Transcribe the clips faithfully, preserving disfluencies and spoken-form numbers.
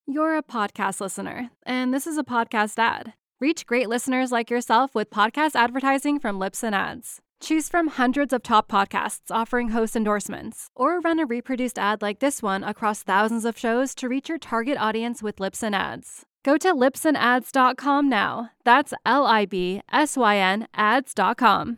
You're a podcast listener, and this is a podcast ad. Reach great listeners like yourself with podcast advertising from Libsyn Ads. Choose from hundreds of top podcasts offering host endorsements, or run a reproduced ad like this one across thousands of shows to reach your target audience with Libsyn Ads. Go to libsyn ads dot com now. That's L I B S Y N ads dot com.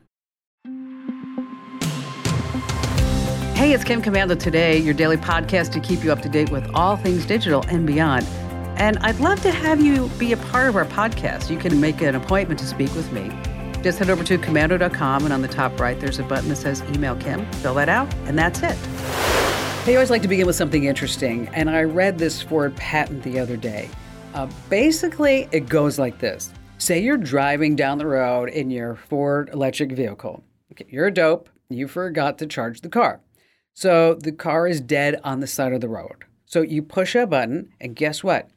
Hey, it's Kim Komando Today, your daily podcast to keep you up to date with all things digital and beyond. And I'd love to have you be a part of our podcast. You can make an appointment to speak with me. Just head over to komando dot com, and on the top right, there's a button that says Email Kim. Fill that out, and that's it. Hey, I always like to begin with something interesting, and I read this Ford patent the other day. Uh, basically, it goes like this. Say you're driving down the road in your Ford electric vehicle. Okay, you're a dope. You forgot to charge the car. So the car is dead on the side of the road. So you push a button, and guess what?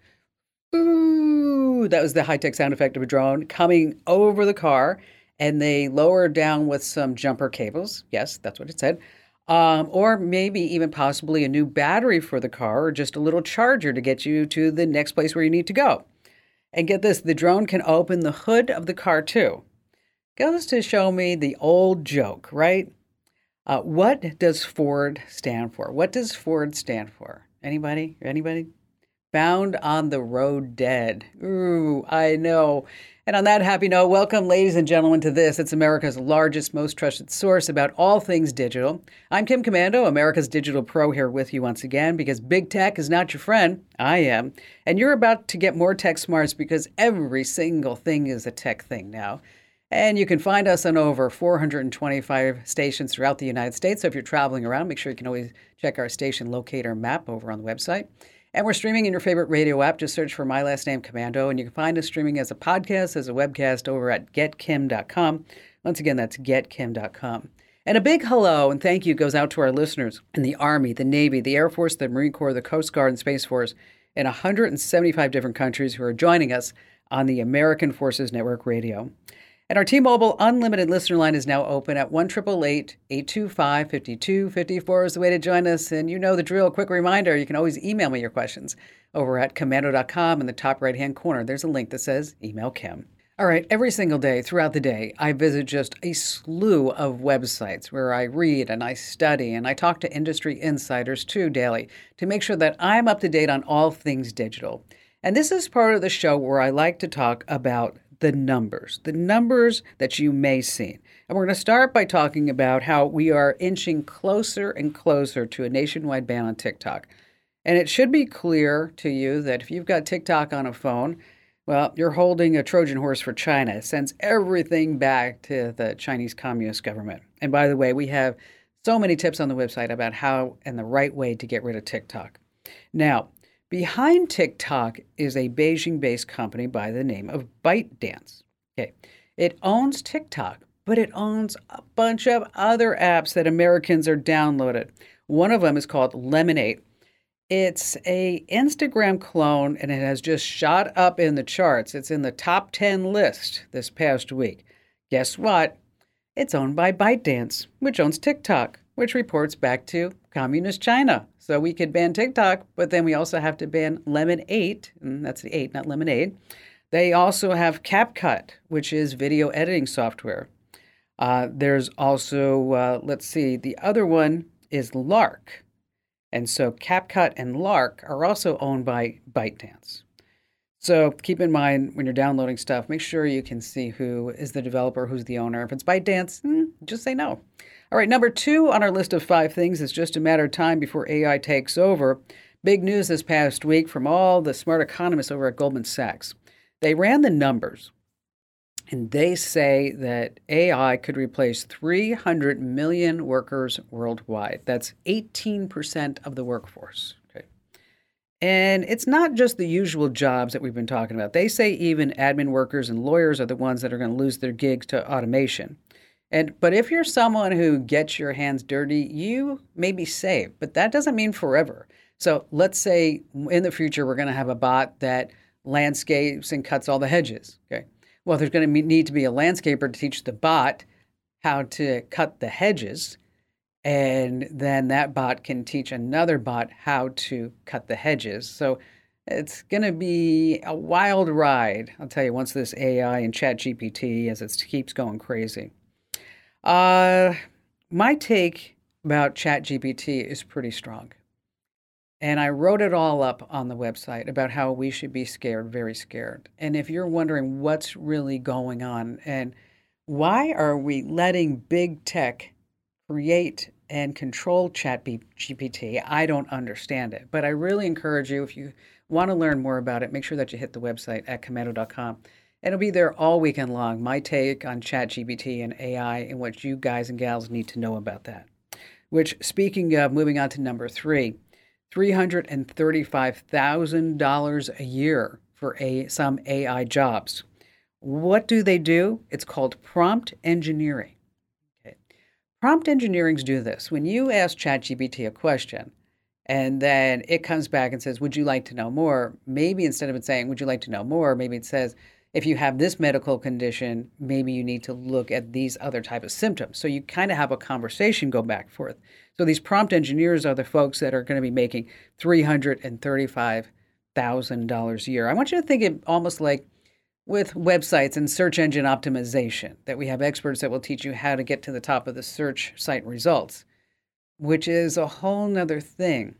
Ooh, that was the high-tech sound effect of a drone coming over the car, and they lower it down with some jumper cables. Yes, that's what it said. Um, or maybe even possibly a new battery for the car, or just a little charger to get you to the next place where you need to go. And get this, the drone can open the hood of the car too. Goes to show me the old joke, right? Uh, what does Ford stand for? What does Ford stand for? Anybody? Anybody? Found on the road dead. Ooh, I know. And on that happy note, welcome, ladies and gentlemen, to this. It's America's largest, most trusted source about all things digital. I'm Kim Komando, America's digital pro, here with you once again, because big tech is not your friend. I am. And you're about to get more tech smarts because every single thing is a tech thing now. And you can find us on over four hundred twenty-five stations throughout the United States. So if you're traveling around, make sure you can always check our station locator map over on the website. And we're streaming in your favorite radio app. Just search for my last name, Komando. And you can find us streaming as a podcast, as a webcast over at get kim dot com. Once again, that's get kim dot com. And a big hello and thank you goes out to our listeners in the Army, the Navy, the Air Force, the Marine Corps, the Coast Guard, and Space Force in one hundred seventy-five different countries who are joining us on the American Forces Network Radio. And our T-Mobile Unlimited listener line is now open at one eight eight eight, eight two five, five two five four is the way to join us. And you know the drill. Quick reminder, you can always email me your questions over at komando dot com in the top right-hand corner. There's a link that says Email Kim. All right, every single day throughout the day, I visit just a slew of websites where I read and I study and I talk to industry insiders too daily to make sure that I'm up to date on all things digital. And this is part of the show where I like to talk about the numbers, the numbers that you may see. And we're going to start by talking about how we are inching closer and closer to a nationwide ban on TikTok. And it should be clear to you that if you've got TikTok on a phone, well, you're holding a Trojan horse for China. It sends everything back to the Chinese Communist government. And by the way, we have so many tips on the website about how and the right way to get rid of TikTok. Now, behind TikTok is a Beijing-based company by the name of ByteDance. Okay, it owns TikTok, but it owns a bunch of other apps that Americans are downloaded. One of them is called Lemonade. It's a Instagram clone, and it has just shot up in the charts. It's in the top ten list this past week. Guess what? It's owned by ByteDance, which owns TikTok, which reports back to Communist China. So we could ban TikTok, but then we also have to ban Lemonade, and that's the eight, not Lemonade. They also have CapCut, which is video editing software. Uh, there's also, uh, let's see, the other one is Lark. And so CapCut and Lark are also owned by ByteDance. So keep in mind when you're downloading stuff, make sure you can see who is the developer, who's the owner. If it's ByteDance, hmm, just say no. All right, number two on our list of five things is just a matter of time before A I takes over. Big news this past week from all the smart economists over at Goldman Sachs. They ran the numbers, and they say that A I could replace three hundred million workers worldwide. That's eighteen percent of the workforce. Okay. And it's not just the usual jobs that we've been talking about. They say even admin workers and lawyers are the ones that are going to lose their gigs to automation. And but if you're someone who gets your hands dirty, you may be saved, but that doesn't mean forever. So let's say in the future we're going to have a bot that landscapes and cuts all the hedges. Okay. Well, there's going to need to be a landscaper to teach the bot how to cut the hedges, and then that bot can teach another bot how to cut the hedges. So It's going to be a wild ride, I'll tell you, once this A I and ChatGPT, as it keeps going crazy. Uh, my take about ChatGPT is pretty strong. And I wrote it all up on the website about how we should be scared, very scared. And if you're wondering what's really going on and why are we letting big tech create and control ChatGPT, I don't understand it. But I really encourage you, if you want to learn more about it, make sure that you hit the website at komando dot com. And it'll be there all weekend long, my take on ChatGPT and A I and what you guys and gals need to know about that. Which, speaking of, moving on to number three, three hundred thirty-five thousand dollars a year for a, some A I jobs. What do they do? It's called prompt engineering. Okay. Prompt engineerings do this. When you ask ChatGPT a question, and then it comes back and says, would you like to know more? Maybe instead of it saying, would you like to know more? Maybe it says, if you have this medical condition, maybe you need to look at these other type of symptoms. So you kind of have a conversation go back and forth. So these prompt engineers are the folks that are going to be making three hundred thirty-five thousand dollars a year. I want you to think it almost like with websites and search engine optimization, that we have experts that will teach you how to get to the top of the search site results, which is a whole nother thing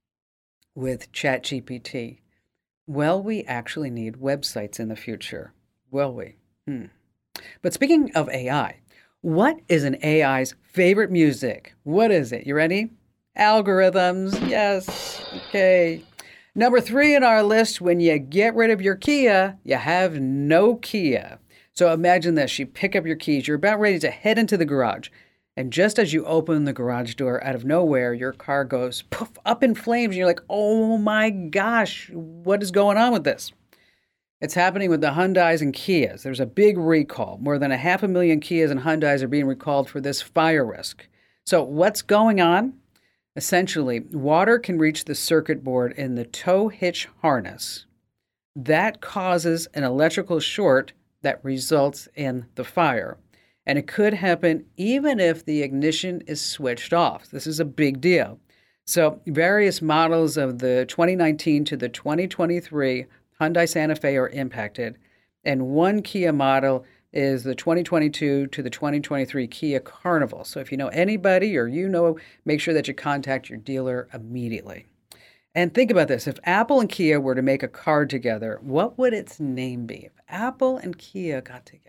with ChatGPT. Will we actually need websites in the future? Will we? Hmm. But speaking of A I, what is an A I's favorite music? What is it? You ready? Algorithms. Yes. Okay. Number three in our list, when you get rid of your Kia, you have no Kia. So imagine this. You pick up your keys. You're about ready to head into the garage. And just as you open the garage door, out of nowhere, your car goes poof, up in flames. And you're like, oh my gosh, what is going on with this? It's happening with the Hyundais and Kias. There's a big recall. More than a half a million Kias and Hyundais are being recalled for this fire risk. So what's going on? Essentially, water can reach the circuit board in the tow hitch harness. That causes an electrical short that results in the fire. And it could happen even if the ignition is switched off. This is a big deal. So various models of the twenty nineteen to the twenty twenty-three Hyundai Santa Fe are impacted. And one Kia model is the twenty twenty-two to the twenty twenty-three Kia Carnival. So if you know anybody or you know, make sure that you contact your dealer immediately. And think about this. If Apple and Kia were to make a car together, what would its name be? If Apple and Kia got together.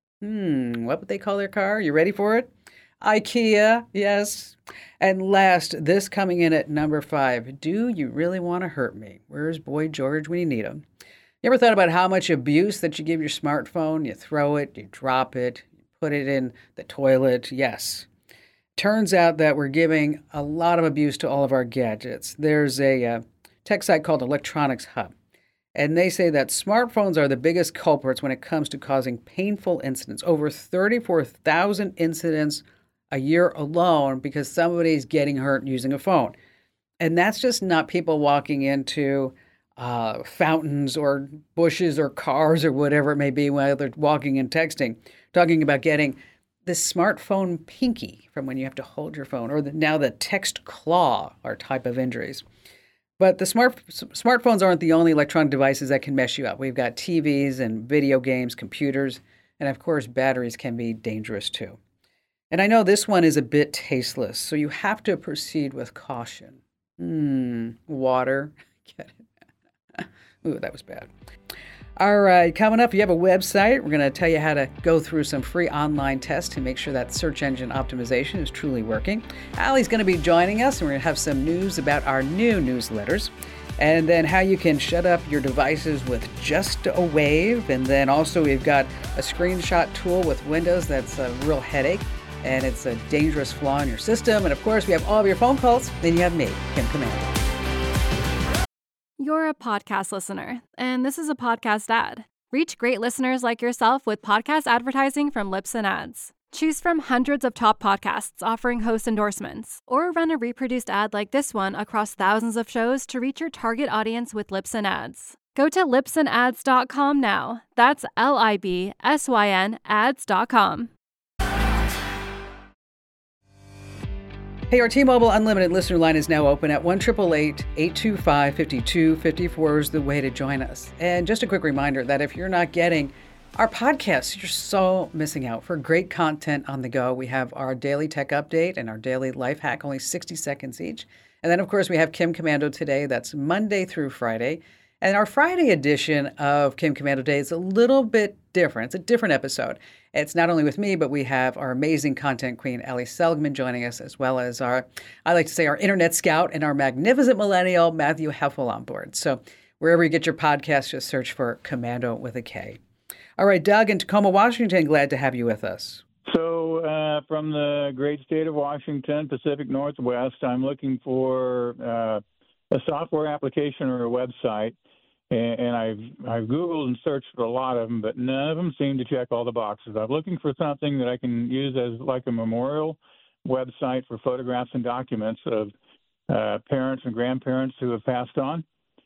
Hmm, what would they call their car? You ready for it? IKEA, yes. And last, this coming in at number five, do you really want to hurt me? Where's Boy George when you need him? You ever thought about how much abuse that you give your smartphone? You throw it, you drop it, you put it in the toilet. Yes. Turns out that we're giving a lot of abuse to all of our gadgets. There's a uh, tech site called Electronics Hub. And they say that smartphones are the biggest culprits when it comes to causing painful incidents. Over thirty-four thousand incidents a year alone because somebody's getting hurt using a phone. And that's just not people walking into uh, fountains or bushes or cars or whatever it may be while they're walking and texting. Talking about getting the smartphone pinky from when you have to hold your phone, or the, now the text claw are type of injuries. But the smart smartphones aren't the only electronic devices that can mess you up. We've got T Vs and video games, computers, and of course, batteries can be dangerous too. And I know this one is a bit tasteless, so you have to proceed with caution. Hmm, water. Get it? Ooh, that was bad. All right, coming up, you have a website. We're going to tell you how to go through some free online tests to make sure that search engine optimization is truly working. Allie's going to be joining us, and we're going to have some news about our new newsletters, and then how you can shut up your devices with just a wave. And then also we've got a screenshot tool with Windows that's a real headache, and it's a dangerous flaw in your system. And of course, we have all of your phone calls. Then you have me, Kim Komando. You're a podcast listener, and this is a podcast ad. Reach great listeners like yourself with podcast advertising from Libsyn Ads. Choose from hundreds of top podcasts offering host endorsements, or run a reproduced ad like this one across thousands of shows to reach your target audience with Libsyn Ads. Go to libsyn ads dot com now. That's L I B S Y N ads dot com. Hey, our T-Mobile Unlimited listener line is now open at one eight eight eight, eight two five, five two five four is the way to join us. And just a quick reminder that if you're not getting our podcasts, you're so missing out. For great content on the go, we have our daily tech update and our daily life hack, only sixty seconds each. And then, of course, we have Kim Komando Today. That's Monday through Friday. And our Friday edition of Kim Komando Day is a little bit different. It's a different episode. It's not only with me, but we have our amazing content queen, Ellie Seligman, joining us, as well as our, I like to say, our internet scout and our magnificent millennial, Matthew Heffel, on board. So wherever you get your podcast, just search for Komando with a K. All right, Doug in Tacoma, Washington, glad to have you with us. So uh, from the great state of Washington, Pacific Northwest, I'm looking for uh, a software application or a website. And I've I've Googled and searched for a lot of them, but none of them seem to check all the boxes. I'm looking for something that I can use as like a memorial website for photographs and documents of uh, parents and grandparents who have passed on.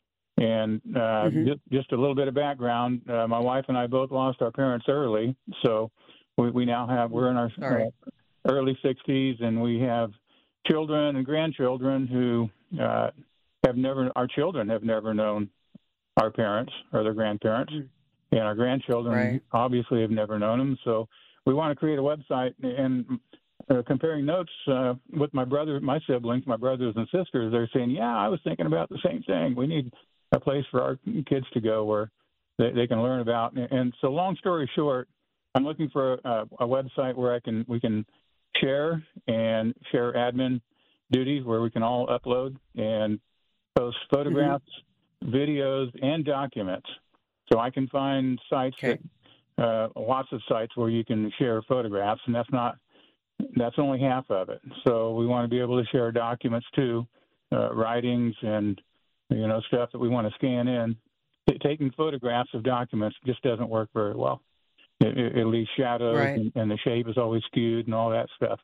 And uh, mm-hmm. just, just a little bit of background, uh, my wife and I both lost our parents early, so we, we now have, we're in our uh, early sixties, and we have children and grandchildren who uh, have never, our children have never known our parents or their grandparents, mm. and our grandchildren right. obviously have never known them. So we want to create a website and uh, comparing notes uh, with my brother, my siblings, my brothers and sisters. They're saying, yeah, I was thinking about the same thing. We need a place for our kids to go where they, they can learn about. And, and so long story short, I'm looking for a, a website where I can, we can share and share admin duties where we can all upload and post photographs, mm-hmm. videos, and documents. So I can find sites, okay. that, uh, lots of sites where you can share photographs, and that's not, that's only half of it. So we want to be able to share documents too, uh, writings and, you know, stuff that we want to scan in. T- taking photographs of documents just doesn't work very well. It, it, it leaves shadows, right. and, and the shape is always skewed and all that stuff.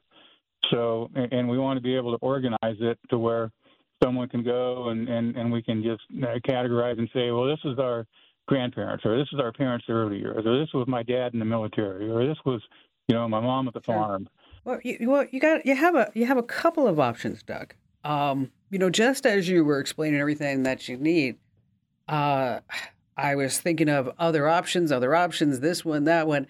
So, and, and we want to be able to organize it to where someone can go and, and, and we can just uh, categorize and say, well, this is our grandparents, or this is our parents' early years, or this was my dad in the military, or this was, you know, my mom at the farm. Well, you, well, you got you have a you have a couple of options, Doug. Um, you know, just as you were explaining everything that you need, uh, I was thinking of other options, other options, this one, that one.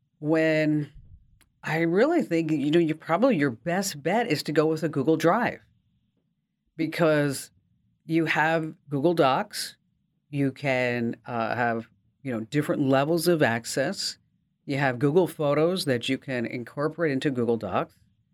When I really think, you know, you probably your best bet is to go with a Google Drive. Because you have Google Docs, you can uh, have, you know, different levels of access. You have Google Photos that you can incorporate into Google Docs.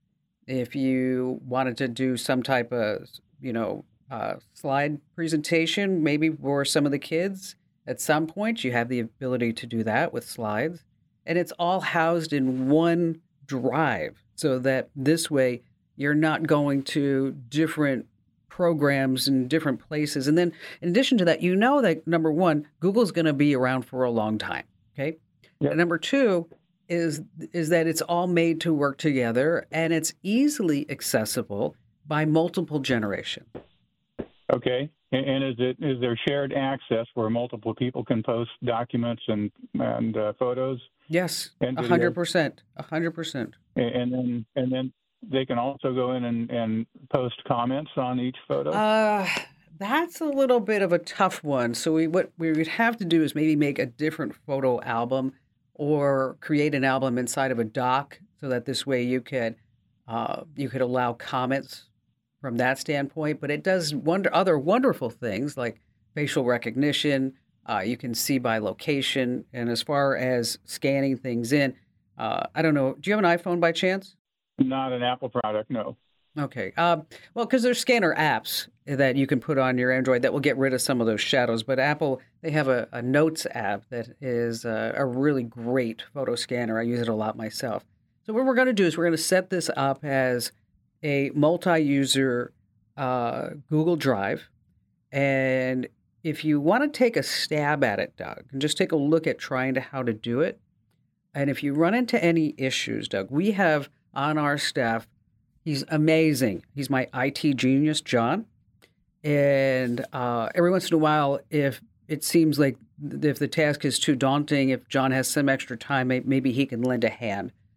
If you wanted to do some type of, you know, uh, slide presentation, maybe for some of the kids, at some point you have the ability to do that with slides. And it's all housed in one drive so that this way you're not going to different programs in different places. And then in addition to that, you know that, number one, Google's going to be around for a long time, okay? Yep. And number two is is that it's all made to work together, and it's easily accessible by multiple generations. Okay. And, and is it is there shared access where multiple people can post documents and, and uh, photos? Yes, and one hundred percent, one hundred percent. And, and then and then they can also go in and, and post comments on each photo? Uh, that's a little bit of a tough one. So we what we would have to do is maybe make a different photo album or create an album inside of a doc so that this way you could uh, you could allow comments from that standpoint. But it does wonder other wonderful things like facial recognition. Uh, you can see by location. And as far as scanning things in, uh, I don't know. Do you have an iPhone by chance? Not an Apple product, no. Okay. Uh, well, because there's scanner apps that you can put on your Android that will get rid of some of those shadows. But Apple, they have a, a Notes app that is a, a really great photo scanner. I use it a lot myself. So what we're going to do is we're going to set this up as a multi-user uh, Google Drive. And if you want to take a stab at it, Doug, and just take a look at trying to how to do it. And if you run into any issues, Doug, we have on our staff, he's amazing. He's my I T genius, John. And uh, every once in a while, if it seems like if the task is too daunting, if John has some extra time, maybe he can lend a hand.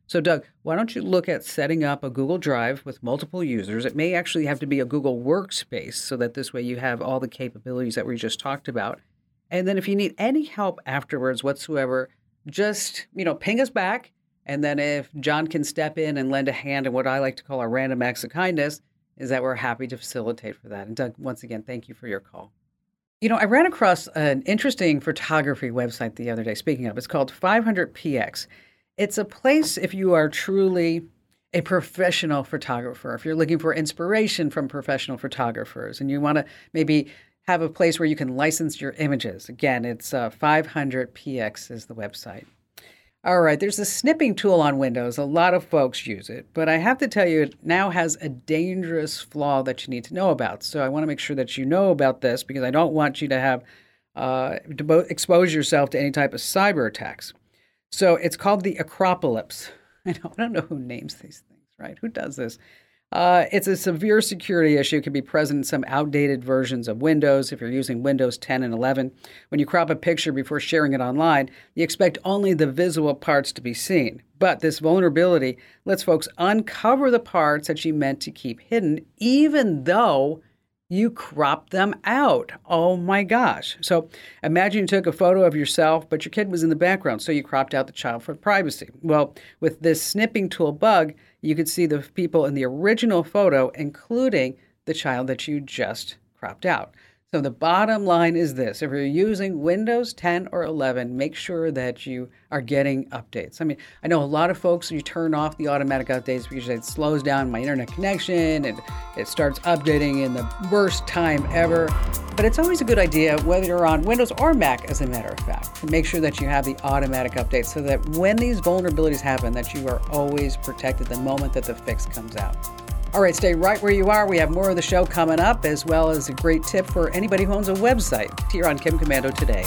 So, Doug, why don't you look at setting up a Google Drive with multiple users? It may actually have to be a Google Workspace so that this way you have all the capabilities that we just talked about. And then if you need any help afterwards whatsoever, just, you know, ping us back. And then if John can step in and lend a hand in what I like to call our random acts of kindness, is that we're happy to facilitate for that. And Doug, once again, thank you for your call. You know, I ran across an interesting photography website the other day, speaking of, it's called five hundred P X. It's a place if you are truly a professional photographer, if you're looking for inspiration from professional photographers and you want to maybe have a place where you can license your images. Again, it's uh, five hundred P X is the website. All right, there's a snipping tool on Windows. A lot of folks use it, but I have to tell you, it now has a dangerous flaw that you need to know about. So I want to make sure that you know about this because I don't want you to have uh, to bo- expose yourself to any type of cyber attacks. So it's called the Acropolis. I don't, I don't know who names these things, right? Who does this? Uh, it's a severe security issue. It can be present in some outdated versions of Windows. If you're using Windows ten and eleven, when you crop a picture before sharing it online, you expect only the visible parts to be seen. But this vulnerability lets folks uncover the parts that you meant to keep hidden, even though you cropped them out. Oh my gosh. So imagine you took a photo of yourself, but your kid was in the background, so you cropped out the child for privacy. Well, with this snipping tool bug, you could see the people in the original photo, including the child that you just cropped out. So the bottom line is this. If you're using Windows ten or eleven, make sure that you are getting updates. I mean, I know a lot of folks, you turn off the automatic updates because it slows down my internet connection and it starts updating in the worst time ever. But it's always a good idea, whether you're on Windows or Mac, as a matter of fact, to make sure that you have the automatic updates so that when these vulnerabilities happen, that you are always protected the moment that the fix comes out. All right, stay right where you are. We have more of the show coming up, as well as a great tip for anybody who owns a website here on Kim Komando Today.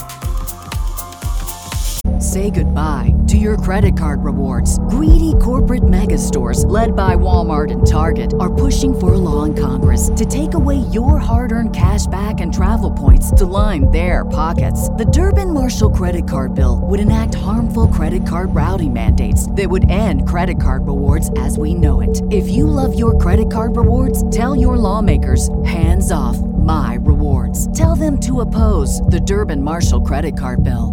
Say goodbye to your credit card rewards. Greedy corporate mega stores, led by Walmart and Target, are pushing for a law in Congress to take away your hard-earned cash back and travel points to line their pockets. The Durbin-Marshall credit card bill would enact harmful credit card routing mandates that would end credit card rewards as we know it. If you love your credit card rewards, tell your lawmakers, hands off my rewards. Tell them to oppose the Durbin-Marshall credit card bill.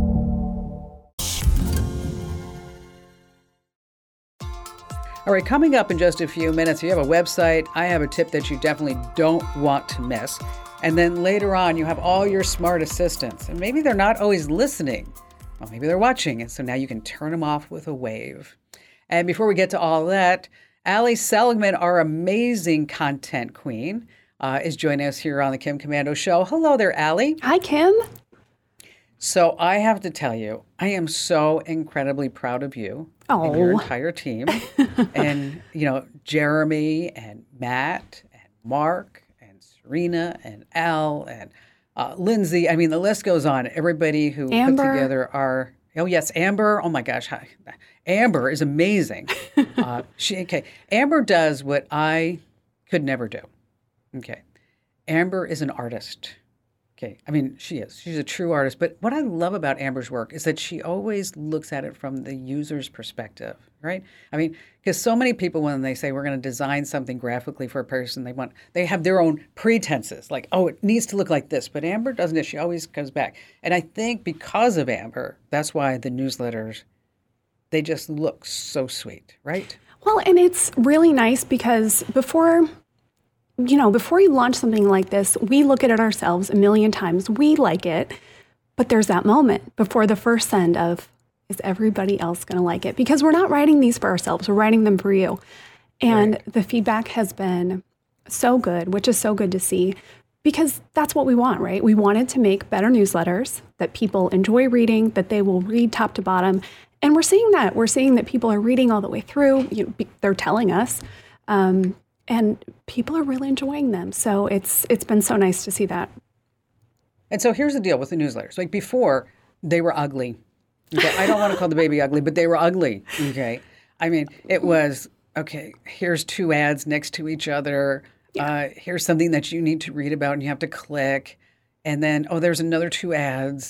All right, coming up in just a few minutes, you have a website. I have a tip that you definitely don't want to miss. And then later on, you have all your smart assistants. And maybe they're not always listening. Well, maybe they're watching. And so now you can turn them off with a wave. And before we get to all that, Ali Seligman, our amazing content queen, uh, is joining us here on the Kim Komando Show. Hello there, Ali. Hi, Kim. So I have to tell you, I am so incredibly proud of you oh. and your entire team. And, you know, Jeremy and Matt and Mark and Serena and Al and uh, Lindsay. I mean, the list goes on. Everybody who Amber. put together our, oh, yes, Amber. Oh, my gosh. Hi. Amber is amazing. uh, she okay. Amber does what I could never do. Okay. Amber is an artist. Okay, I mean, she is. She's a true artist. But what I love about Amber's work is that she always looks at it from the user's perspective, right? I mean, because so many people, when they say we're going to design something graphically for a person, they want, they have their own pretenses, like, oh, it needs to look like this. But Amber doesn't it? She always comes back. And I think because of Amber, that's why the newsletters, they just look so sweet, right? Well, and it's really nice because before... You know, before you launch something like this, we look at it ourselves a million times. We like it, but there's that moment before the first send of, is everybody else going to like it? Because we're not writing these for ourselves. We're writing them for you. And right. The feedback has been so good, which is so good to see, because that's what we want, right? We wanted to make better newsletters that people enjoy reading, that they will read top to bottom. And we're seeing that. We're seeing that people are reading all the way through. You know, they're telling us. Um, And people are really enjoying them. So it's it's been so nice to see that. And so here's the deal with the newsletters. Like before, they were ugly. Okay? I don't want to call the baby ugly, but they were ugly. Okay. I mean, it was, okay, here's two ads next to each other. Yeah. Uh, here's something that you need to read about and you have to click. And then, oh, there's another two ads.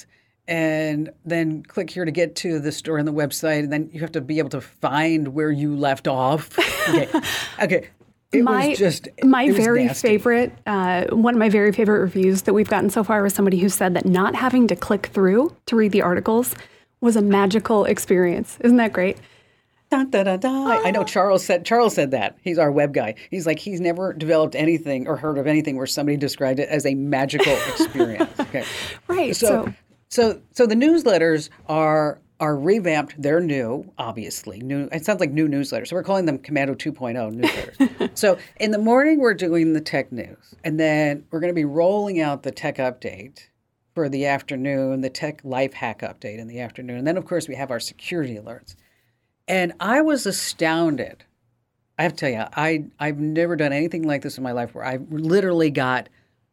and then click here to get to the store and the website, and then you have to be able to find where you left off. Okay, okay. It my was just my it was very nasty. favorite, uh, one of my very favorite reviews that we've gotten so far was somebody who said that not having to click through to read the articles was a magical experience. Isn't that great? Dun, dun, dun, dun. I know Charles said Charles said that. He's our web guy. He's like he's never developed anything or heard of anything where somebody described it as a magical experience. Okay, Right. So, So, so, so the newsletters are are revamped. They're new, obviously. New. It sounds like new newsletters. So we're calling them Commando two point oh newsletters. So in the morning we're doing the tech news, and then we're going to be rolling out the tech update for the afternoon, the tech life hack update in the afternoon, and then of course we have our security alerts. And I was astounded. I have to tell you, I I've never done anything like this in my life where I literally got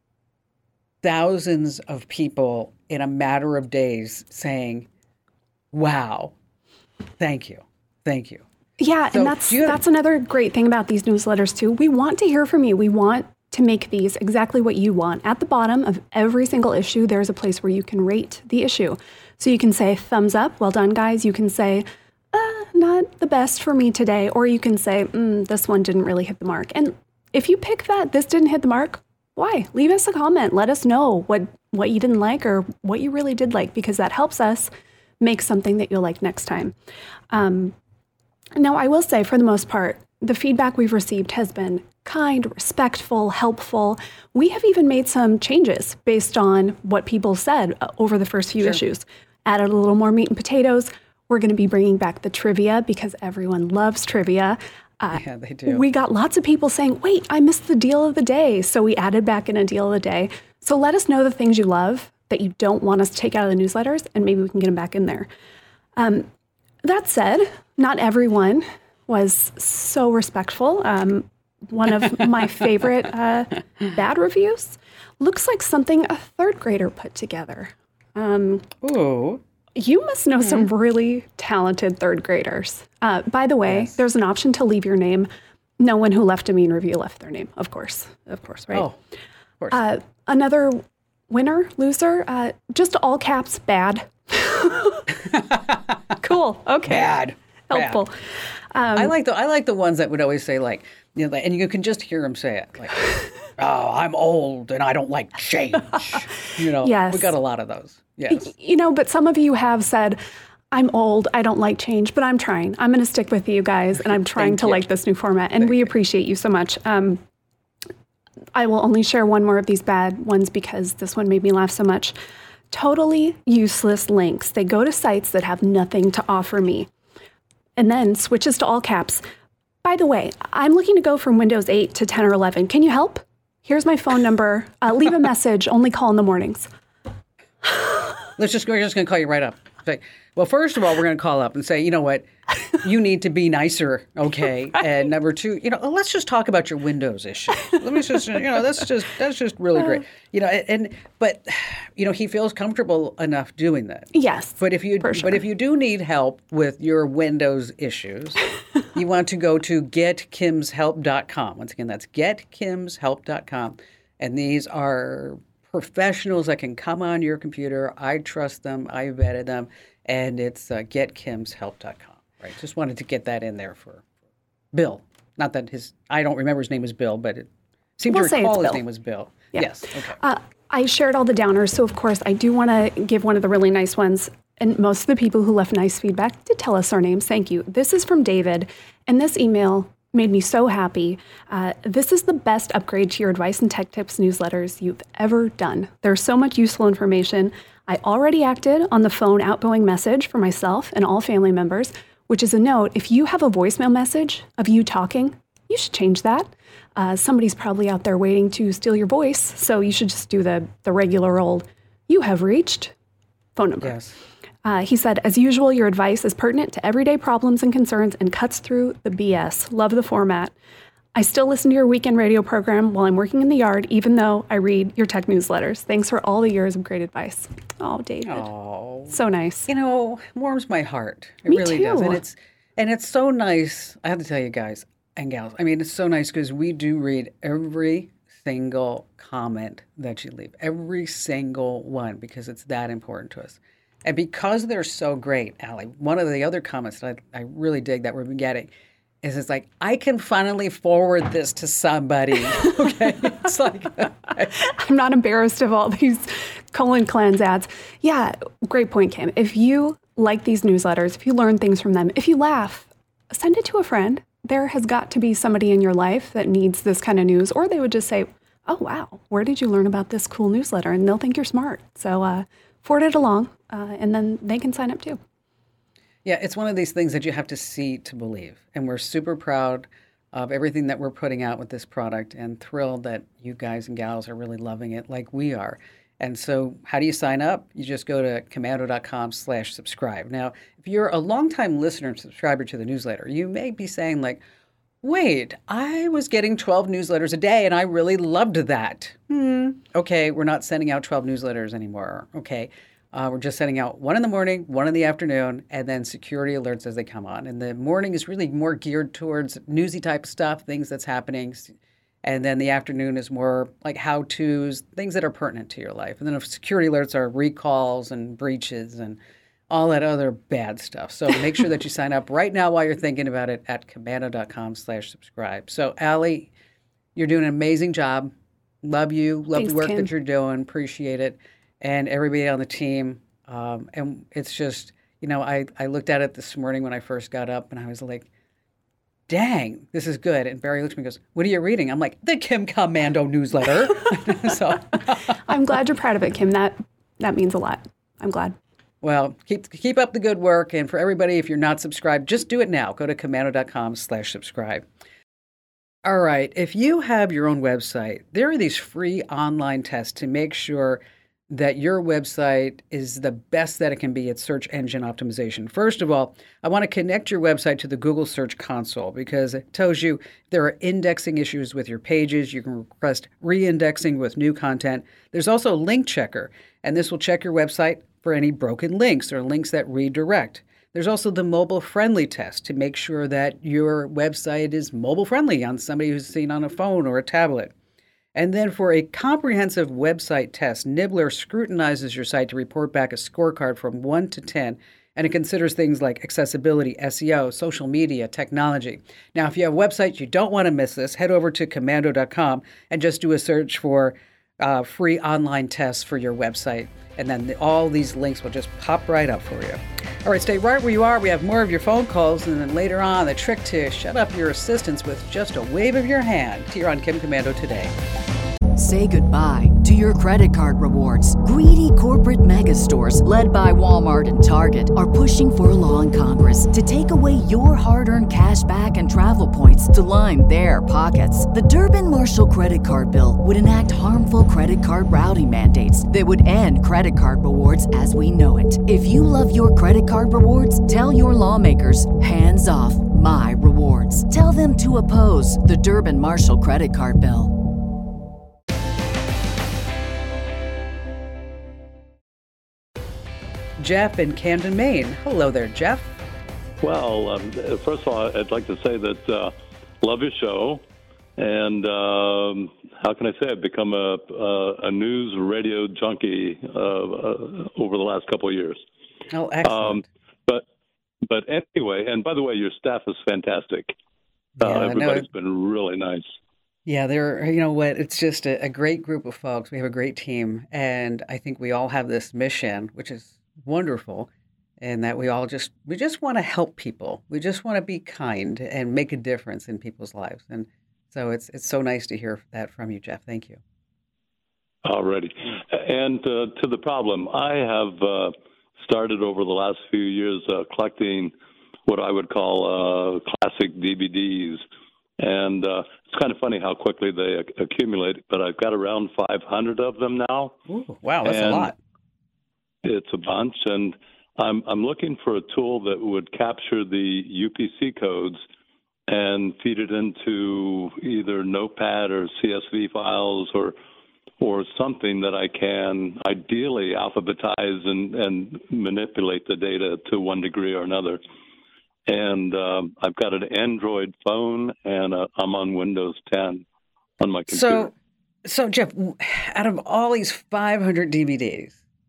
thousands of people in a matter of days saying, wow, thank you, thank you. yeah, So and that's do you- that's another great thing about these newsletters too. We want to hear from you. We want to make these exactly what you want. At the bottom of every single issue, there's a place where you can rate the issue. So you can say thumbs up, well done, guys. You can say uh, not the best for me today, or you can say mm, this one didn't really hit the mark. And if you pick that this didn't hit the mark, why? Leave us a comment. Let us know what what you didn't like or what you really did like, because that helps us make something that you'll like next time. Um, now, I will say, for the most part, the feedback we've received has been kind, respectful, helpful. We have even made some changes based on what people said uh, over the first few Sure. issues. Added a little more meat and potatoes. We're going to be bringing back the trivia because everyone loves trivia. Uh, Yeah, they do. We got lots of people saying, wait, I missed the deal of the day. So we added back in a deal of the day. So let us know the things you love that you don't want us to take out of the newsletters, and maybe we can get them back in there. Um, that said, not everyone was so respectful. Um, one of my favorite uh, bad reviews looks like something a third grader put together. Um, Ooh. You must know some really talented third graders. Uh, by the way, Yes. there's an option to leave your name. No one who left a mean review left their name, of course. Of course, right? Oh, of course. Uh, another winner, loser, uh, just all caps, bad. Cool. Okay. Bad. Helpful. Bad. I like the I like the ones that would always say like, you know, like, and you can just hear them say it like, "Oh, I'm old and I don't like change." You know, Yes. we got a lot of those. Yes. You know, but some of you have said, I'm old, I don't like change, but I'm trying. I'm going to stick with you guys, and I'm trying Thank to you. like this new format, and we appreciate you so much. Um, I will only share one more of these bad ones because this one made me laugh so much. Totally useless links. They go to sites that have nothing to offer me. And then switches to all caps. By the way, I'm looking to go from Windows eight to ten or eleven. Can you help? Here's my phone number. Uh, leave a message. Only call in the mornings. Let's just we're just going to call you right up. Say, well, first of all, we're going to call up and say, you know what, you need to be nicer, okay? Right. And number two, you know, let's just talk about your Windows issue. Let me just, you know, that's just that's just really great, you know. And, and but, you know, he feels comfortable enough doing that. Yes, But if you for sure. but if you do need help with your Windows issues, you want to go to get kims help dot com. Once again, that's get kims help dot com, and these are professionals that can come on your computer. I trust them. I vetted them. And it's uh, get kims help dot com. Right. Just wanted to get that in there for Bill. Not that his, I don't remember his name was Bill, but it seemed We'll to say recall it's his Bill. name was Bill. Yeah. Yes. Okay. Uh, I shared all the downers, so of course I do want to give one of the really nice ones. And most of the people who left nice feedback did tell us our names. Thank you. This is from David, and this email made me so happy. Uh, this is the best upgrade to your advice and tech tips newsletters you've ever done. There's so much useful information. I already acted on the phone outgoing message for myself and all family members, which is a note. If you have a voicemail message of you talking, you should change that. Uh, somebody's probably out there waiting to steal your voice, so you should just do the, the regular old, you have reached phone number. Yes. Uh, he said, as usual, your advice is pertinent to everyday problems and concerns and cuts through the B S. Love the format. I still listen to your weekend radio program while I'm working in the yard, even though I read your tech newsletters. Thanks for all the years of great advice. Oh, David. Oh. So nice. You know, warms my heart. It Me really does. too. And it's and it's so nice. I have to tell you guys and gals. I mean, it's so nice because we do read every single comment that you leave, every single one, because it's that important to us. And because they're so great, Allie, one of the other comments that I, I really dig that we've been getting is it's like, I can finally forward this to somebody. Okay. It's like, I'm not embarrassed of all these colon cleanse ads. Yeah, great point, Kim. If you like these newsletters, if you learn things from them, if you laugh, send it to a friend. There has got to be somebody in your life that needs this kind of news, or they would just say, oh, wow, where did you learn about this cool newsletter? And they'll think you're smart. So uh, forward it along, uh, and then they can sign up too. Yeah, it's one of these things that you have to see to believe. And we're super proud of everything that we're putting out with this product and thrilled that you guys and gals are really loving it like we are. And so how do you sign up? You just go to komando.com slash subscribe. Now, if you're a longtime listener and subscriber to the newsletter, you may be saying like, wait, I was getting twelve newsletters a day and I really loved that. Hmm. Okay, we're not sending out twelve newsletters anymore. Okay. Uh, we're just sending out one in the morning, one in the afternoon, and then security alerts as they come on. And the morning is really more geared towards newsy type stuff, things that's happening. And then the afternoon is more like how-tos, things that are pertinent to your life. And then security alerts are recalls and breaches and all that other bad stuff. So make sure that you sign up right now while you're thinking about it at komando.com slash subscribe. So, Allie, you're doing an amazing job. Love you. Love Thanks, the work Kim. that you're doing. Appreciate it. And everybody on the team. Um, and it's just, you know, I, I looked at it this morning when I first got up and I was like, dang, this is good. And Barry looks at me and goes, what are you reading? I'm like, the Kim Komando newsletter. So, I'm glad you're proud of it, Kim. That that means a lot. I'm glad. Well, keep keep up the good work. And for everybody, if you're not subscribed, just do it now. Go to komando.com slash subscribe. All right. If you have your own website, there are these free online tests to make sure that your website is the best that it can be at search engine optimization. First of all, I want to connect your website to the Google Search Console because it tells you there are indexing issues with your pages. You can request re-indexing with new content. There's also Link Checker, and this will check your website for any broken links or links that redirect. There's also the mobile-friendly test to make sure that your website is mobile-friendly on somebody who's seen on a phone or a tablet. And then for a comprehensive website test, Nibbler scrutinizes your site to report back a scorecard from one to ten, and it considers things like accessibility, S E O, social media, technology. Now, if you have a website, you don't want to miss this, head over to komando dot com and just do a search for uh, free online tests for your website. And then the, all these links will just pop right up for you. All right, stay right where you are. We have more of your phone calls. And then later on, the trick to shut up your assistants with just a wave of your hand here on Kim Komando Today. Say goodbye to your credit card rewards. Greedy corporate mega stores, led by Walmart and Target, are pushing for a law in Congress to take away your hard-earned cash back and travel points to line their pockets. The Durbin-Marshall credit card bill would enact harmful credit card routing mandates that would end credit card rewards as we know it. If you love your credit card rewards, tell your lawmakers, hands off my rewards. Tell them to oppose the Durbin-Marshall credit card bill. Jeff in Camden, Maine. Hello there, Jeff. Well, um, first of all, I'd like to say that uh, love your show, and um, how can I say I've become a, a, a news radio junkie uh, uh, over the last couple of years. Oh, excellent. Um, but but anyway, and by the way, your staff is fantastic. Yeah, uh, everybody's no, been really nice. Yeah, they're, you know what, it's just a, a great group of folks. We have a great team, and I think we all have this mission, which is wonderful, and that we all just we just want to help people. We just want to be kind and make a difference in people's lives. And so it's it's so nice to hear that from you, Jeff. Thank you. Alrighty. And uh, to the problem, I have uh, started over the last few years uh, collecting what I would call uh, classic D V Ds. And uh, it's kind of funny how quickly they ac- accumulate, but I've got around five hundred of them now. Ooh, wow, that's and a lot. It's a bunch, and I'm I'm looking for a tool that would capture the U P C codes and feed it into either Notepad or C S V files or or something that I can ideally alphabetize and, and manipulate the data to one degree or another. And um, I've got an Android phone, and uh, I'm on Windows ten on my computer. So, so Jeff, out of all these five hundred D V Ds,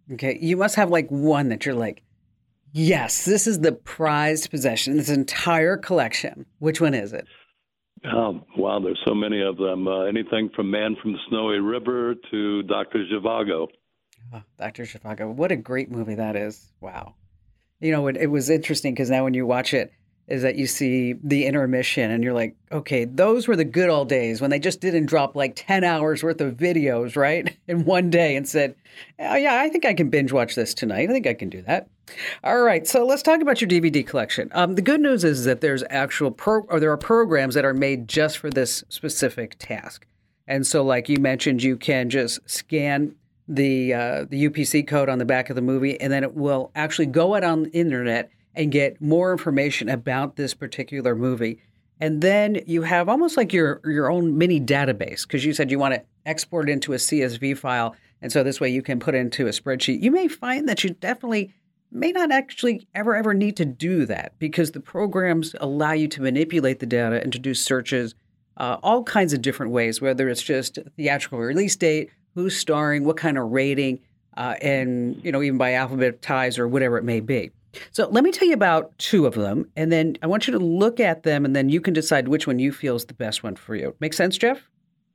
Okay. You must have like one that you're like, yes, this is the prized possession in this entire collection. Which one is it? Oh, wow, there's so many of them. Uh, anything from Man from the Snowy River to Doctor Zhivago. Oh, Doctor Zhivago. What a great movie that is. Wow. You know, it, it was interesting because now when you watch it, is that you see the intermission and you're like, okay, those were the good old days when they just didn't drop like ten hours worth of videos, right, in one day and said, oh, yeah, I think I can binge watch this tonight. I think I can do that. All right, so let's talk about your D V D collection. Um, the good news is that there's actual pro or there are programs that are made just for this specific task. And so like you mentioned, you can just scan the uh, the U P C code on the back of the movie, and then it will actually go out on the internet and get more information about this particular movie. And then you have almost like your your own mini database, because you said you want to export it into a C S V file. And so this way you can put it into a spreadsheet. You may find that you definitely may not actually ever, ever need to do that because the programs allow you to manipulate the data and to do searches uh, all kinds of different ways, whether it's just theatrical release date, who's starring, what kind of rating, uh, and, you know, even by alphabetized or whatever it may be. So let me tell you about two of them, and then I want you to look at them, and then you can decide which one you feel is the best one for you. Make sense, Jeff?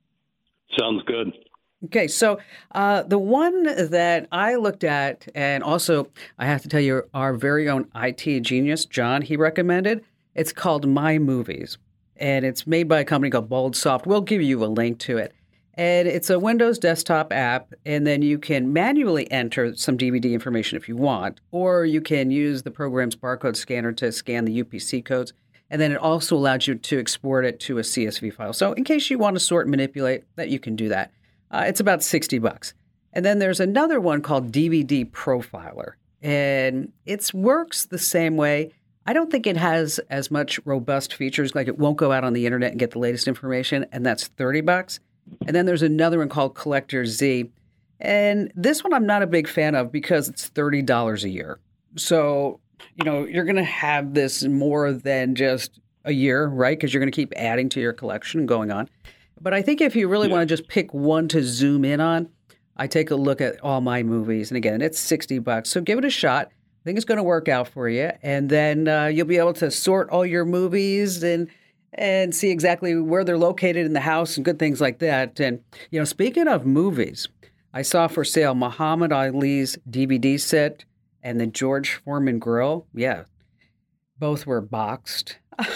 Sounds good. Okay, so uh, the one that I looked at, and also I have to tell you, our very own I T genius, John, he recommended, it's called My Movies, and it's made by a company called BoldSoft. We'll give you a link to it. And it's a Windows desktop app, and then you can manually enter some D V D information if you want, or you can use the program's barcode scanner to scan the U P C codes, and then it also allows you to export it to a C S V file. So in case you want to sort and manipulate, that you can do that. Uh, it's about sixty bucks. And then there's another one called D V D Profiler, and it works the same way. I don't think it has as much robust features, like it won't go out on the internet and get the latest information, and that's thirty bucks. And then there's another one called Collector Z. And this one I'm not a big fan of because it's thirty dollars a year. So, you know, you're going to have this more than just a year, right? Because you're going to keep adding to your collection and going on. But I think if you really yeah. want to just pick one to zoom in on, I take a look at all my movies. And again, it's sixty bucks. So give it a shot. I think it's going to work out for you. And then uh, you'll be able to sort all your movies and and see exactly where they're located in the house and good things like that. And, you know, speaking of movies, I saw for sale Muhammad Ali's D V D set and the George Foreman grill. Yeah, both were boxed.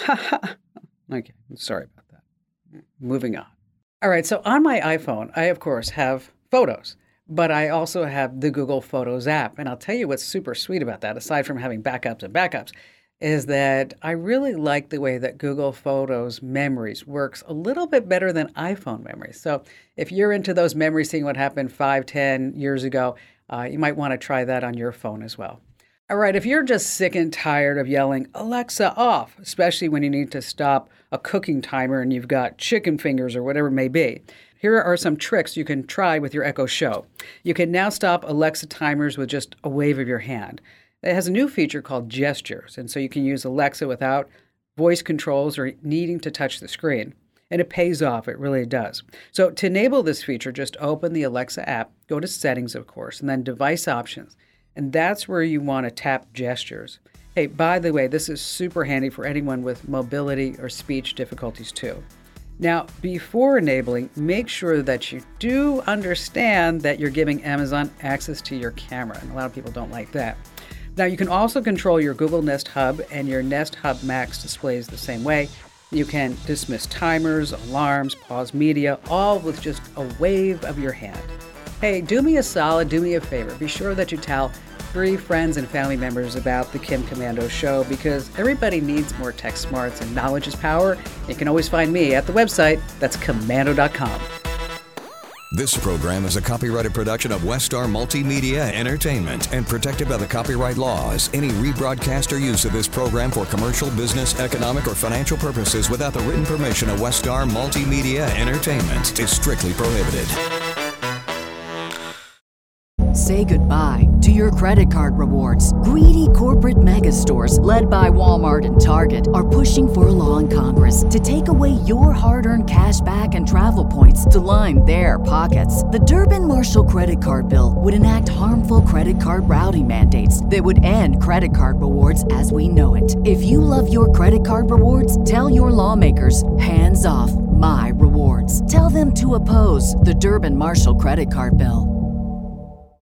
Okay, sorry about that. Moving on. All right, so on my iPhone, I, of course, have photos, but I also have the Google Photos app. And I'll tell you what's super sweet about that, aside from having backups and backups, is that I really like the way that Google Photos Memories works a little bit better than iPhone Memories. So if you're into those memories, seeing what happened five, ten years ago, uh, you might want to try that on your phone as well. All right, if you're just sick and tired of yelling, Alexa off, especially when you need to stop a cooking timer and you've got chicken fingers or whatever it may be, here are some tricks you can try with your Echo Show. You can now stop Alexa timers with just a wave of your hand. It has a new feature called Gestures, and so you can use Alexa without voice controls or needing to touch the screen. And it pays off, it really does. So to enable this feature, just open the Alexa app, go to Settings, of course, and then Device Options. And that's where you want to tap Gestures. Hey, by the way, this is super handy for anyone with mobility or speech difficulties too. Now, before enabling, make sure that you do understand that you're giving Amazon access to your camera, and a lot of people don't like that. Now, you can also control your Google Nest Hub and your Nest Hub Max displays the same way. You can dismiss timers, alarms, pause media, all with just a wave of your hand. Hey, do me a solid, do me a favor. Be sure that you tell three friends and family members about the Kim Komando Show, because everybody needs more tech smarts and knowledge is power. You can always find me at the website. That's komando dot com. This program is a copyrighted production of Westar Multimedia Entertainment and protected by the copyright laws. Any rebroadcast or use of this program for commercial, business, economic, or financial purposes without the written permission of Westar Multimedia Entertainment is strictly prohibited. say goodbye to your credit card rewards. Greedy corporate mega stores, led by Walmart and Target, are pushing for a law in Congress to take away your hard-earned cash back and travel points to line their pockets. The Durbin-Marshall credit card bill would enact harmful credit card routing mandates that would end credit card rewards as we know it. If you love your credit card rewards, tell your lawmakers, hands off my rewards. Tell them to oppose the Durbin-Marshall credit card bill.